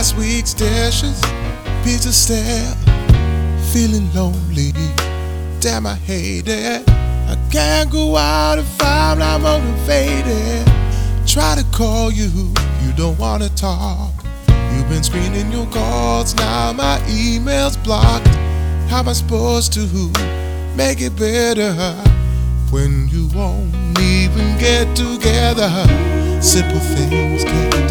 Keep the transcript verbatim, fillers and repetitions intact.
last week's dishes, pizza stale, feeling lonely. Damn, I hate it. I can't go out if I'm not motivated. Try to call you, you don't wanna talk. You've been screening your calls, now my email's blocked. How am I supposed to make it better when you won't even get together? Simple things get